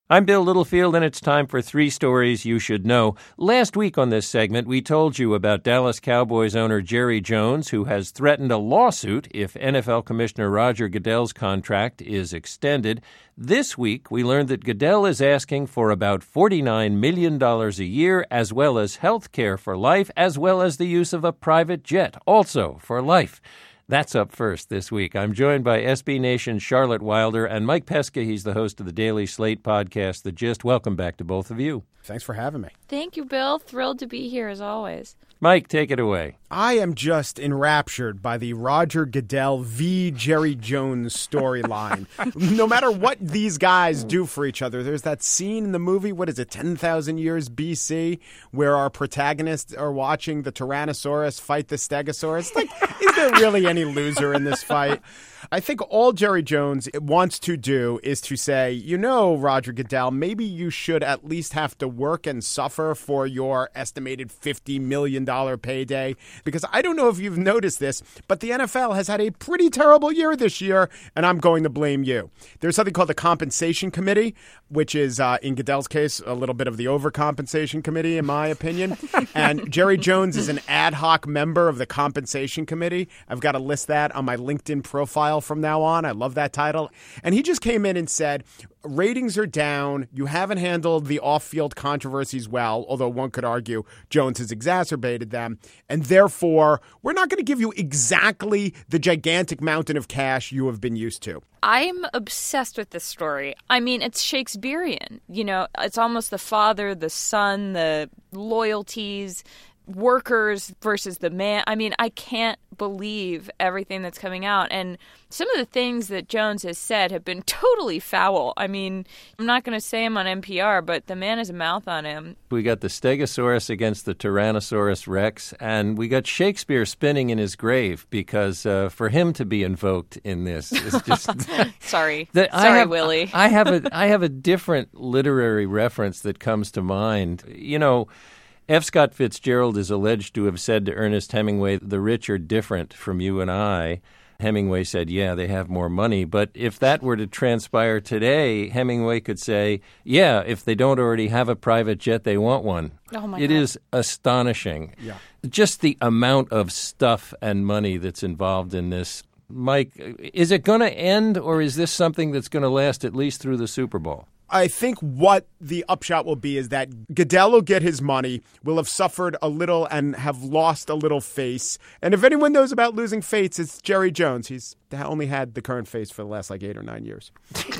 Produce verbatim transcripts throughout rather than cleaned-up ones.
I'm Bill Littlefield, and it's time for three stories you should know. Last week on this segment, we told you about Dallas Cowboys owner Jerry Jones, who has threatened a lawsuit if N F L Commissioner Roger Goodell's contract is extended. This week, we learned that Goodell is asking for about forty-nine million dollars a year, as well as health care for life, as well as the use of a private jet, also for life. That's up first this week. I'm joined by S B Nation's Charlotte Wilder and Mike Pesca. He's the host of the Daily Slate podcast, The Gist. Welcome back to both of you. Thanks for having me. Thank you, Bill. Thrilled to be here as always. Mike, take it away. I am just enraptured by the Roger Goodell v. Jerry Jones storyline. No matter what these guys do for each other, there's that scene in the movie, what is it, ten thousand years B C, where our protagonists are watching the Tyrannosaurus fight the Stegosaurus. Like, is there really any loser in this fight? I think all Jerry Jones wants to do is to say, you know, Roger Goodell, maybe you should at least have to work and suffer for your estimated fifty million dollars payday. Because I don't know if you've noticed this, but the N F L has had a pretty terrible year this year, and I'm going to blame you. There's something called the Compensation Committee, which is, uh, in Goodell's case, a little bit of the Overcompensation Committee, in my opinion. And Jerry Jones is an ad hoc member of the Compensation Committee. I've got to list that on my LinkedIn profile from now on. I love that title. And he just came in and said, ratings are down. You haven't handled the off-field controversies well, although one could argue Jones has exacerbated them. And therefore, we're not going to give you exactly the gigantic mountain of cash you have been used to. I'm obsessed with this story. I mean, it's Shakespearean. You know, it's almost the father, the son, the loyalties, workers versus the man. I mean, I can't believe everything that's coming out. And some of the things that Jones has said have been totally foul. I mean, I'm not going to say him on N P R, but the man has a mouth on him. We got the Stegosaurus against the Tyrannosaurus Rex, and we got Shakespeare spinning in his grave because uh, for him to be invoked in this is just... Sorry. The, Sorry, I have, Willie. I have a I have a different literary reference that comes to mind. You know, F. Scott Fitzgerald is alleged to have said to Ernest Hemingway, "The rich are different from you and I." Hemingway said, yeah, they have more money. But if that were to transpire today, Hemingway could say, yeah, if they don't already have a private jet, they want one. Oh my It God. is astonishing. Yeah. Just the amount of stuff and money that's involved in this. Mike, is it going to end, or is this something that's going to last at least through the Super Bowl? I think what the upshot will be is that Goodell will get his money, will have suffered a little and have lost a little face. And if anyone knows about losing face, it's Jerry Jones. He's only had the current face for the last like eight or nine years.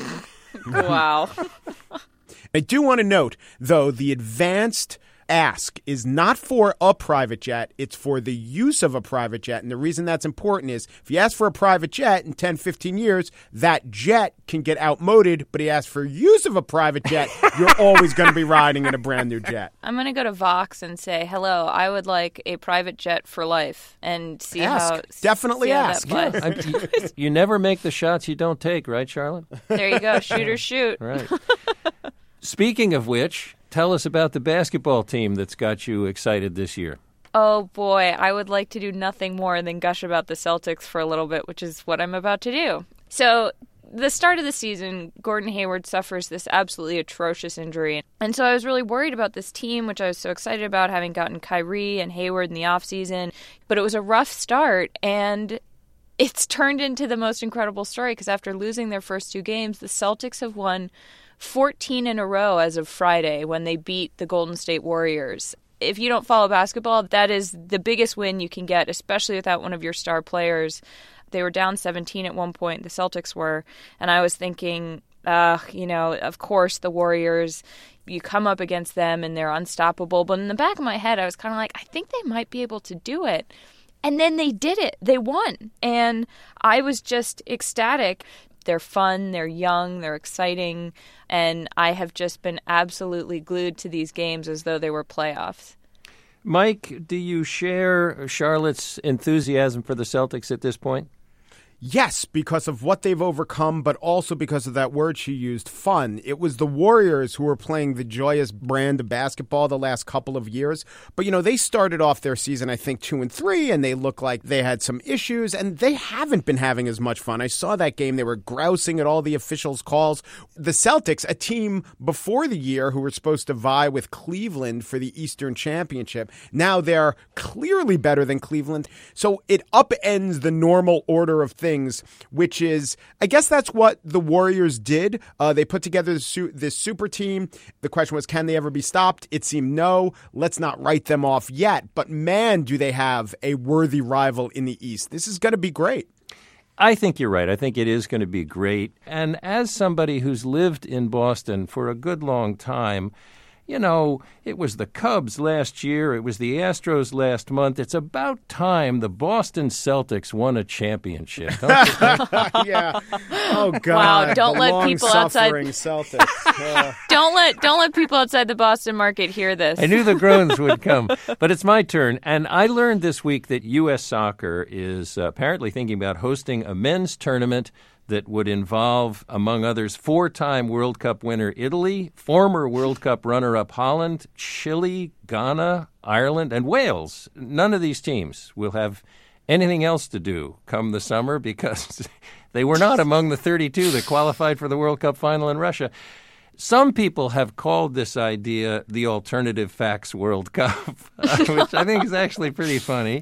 Wow. I do want to note, though, the advanced ask is not for a private jet. It's for the use of a private jet. And the reason that's important is if you ask for a private jet in ten, fifteen years, that jet can get outmoded. But he asked for use of a private jet, you're always going to be riding in a brand new jet. I'm going to go to Vox and say, hello, I would like a private jet for life, and see Ask. how... Definitely see how ask. that plays. I'm- you, you never make the shots you don't take, right, Charlotte? There you go. Shoot or shoot. Right. Speaking of which, tell us about the basketball team that's got you excited this year. Oh, boy. I would like to do nothing more than gush about the Celtics for a little bit, which is what I'm about to do. So, the start of the season, Gordon Hayward suffers this absolutely atrocious injury. And so I was really worried about this team, which I was so excited about, having gotten Kyrie and Hayward in the offseason. But it was a rough start, and it's turned into the most incredible story because after losing their first two games, the Celtics have won fourteen in a row as of Friday when they beat the Golden State Warriors. If you don't follow basketball, that is the biggest win you can get, especially without one of your star players. They were down seventeen at one point, the Celtics were, and I was thinking, uh, you know, of course the Warriors, you come up against them and they're unstoppable. But in the back of my head, I was kind of like, I think they might be able to do it. And then they did it. They won. And I was just ecstatic. They're fun, they're young, they're exciting, and I have just been absolutely glued to these games as though they were playoffs. Mike, do you share Charlotte's enthusiasm for the Celtics at this point? Yes, because of what they've overcome, but also because of that word she used, fun. It was the Warriors who were playing the joyous brand of basketball the last couple of years. But, you know, they started off their season, I think, two and three, and they looked like they had some issues, and they haven't been having as much fun. I saw that game. They were grousing at all the officials' calls. The Celtics, a team before the year who were supposed to vie with Cleveland for the Eastern Championship, now they're clearly better than Cleveland. So it upends the normal order of things. Things, which is, I guess that's what the Warriors did. Uh, they put together this, su- this super team. The question was, can they ever be stopped? It seemed no. Let's not write them off yet. But man, do they have a worthy rival in the East. This is going to be great. I think you're right. I think it is going to be great. And as somebody who's lived in Boston for a good long time, you know, it was the Cubs last year. It was the Astros last month. It's about time the Boston Celtics won a championship. Don't you think? Yeah. Oh God. Wow. Don't the let people outside. Celtics. Uh. Don't let don't let people outside the Boston market hear this. I knew the groans would come, but it's my turn. And I learned this week that U S Soccer is uh, apparently thinking about hosting a men's tournament that would involve, among others, four-time World Cup winner Italy, former World Cup runner-up Holland, Chile, Ghana, Ireland, and Wales. None of these teams will have anything else to do come the summer because they were not among the thirty-two that qualified for the World Cup final in Russia. Some people have called this idea the Alternative Facts World Cup, which I think is actually pretty funny.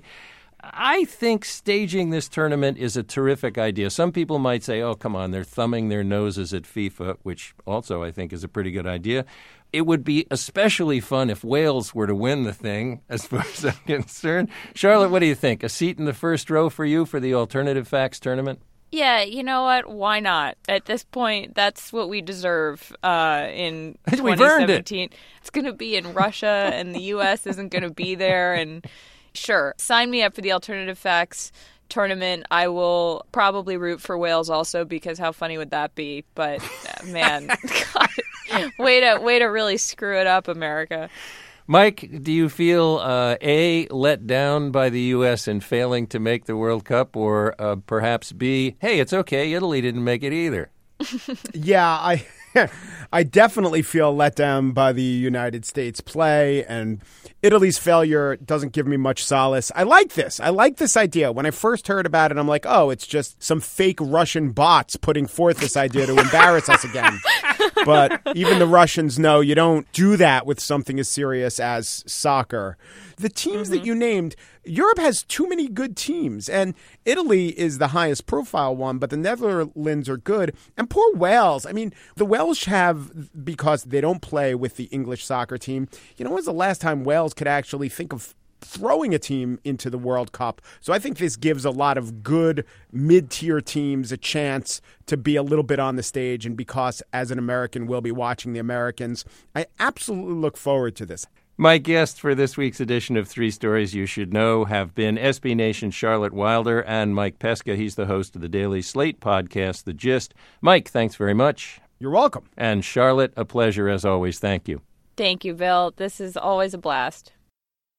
I think staging this tournament is a terrific idea. Some people might say, oh, come on, they're thumbing their noses at FIFA, which also I think is a pretty good idea. It would be especially fun if Wales were to win the thing, as far as I'm concerned. Charlotte, what do you think? A seat in the first row for you for the Alternative Facts tournament? Yeah, you know what? Why not? At this point, that's what we deserve uh, in We've twenty seventeen. earned it. It's going to be in Russia, and the U S isn't going to be there, and sure, sign me up for the Alternative Facts tournament. I will probably root for Wales also because how funny would that be? But uh, man, God, way to way to really screw it up, America. Mike, do you feel uh, A, let down by the U S in failing to make the World Cup, or uh, perhaps B, hey, it's okay, Italy didn't make it either? Yeah, I I definitely feel let down by the United States play, and Italy's failure doesn't give me much solace. I like this. I like this idea. When I first heard about it, I'm like, oh, it's just some fake Russian bots putting forth this idea to embarrass us again. But even the Russians know you don't do that with something as serious as soccer. The teams mm-hmm. that you named, Europe has too many good teams, and Italy is the highest profile one, but the Netherlands are good. And poor Wales. I mean, the Welsh have, because they don't play with the English soccer team, you know, when was the last time Wales could actually think of throwing a team into the World Cup? So I think this gives a lot of good mid-tier teams a chance to be a little bit on the stage. And because as an American, we'll be watching the Americans, I absolutely look forward to this. My guests for this week's edition of Three Stories You Should Know have been S B Nation's Charlotte Wilder and Mike Pesca. He's the host of the Daily Slate podcast, The Gist. Mike, thanks very much. You're welcome. And Charlotte, a pleasure as always. Thank you. Thank you, Bill. This is always a blast.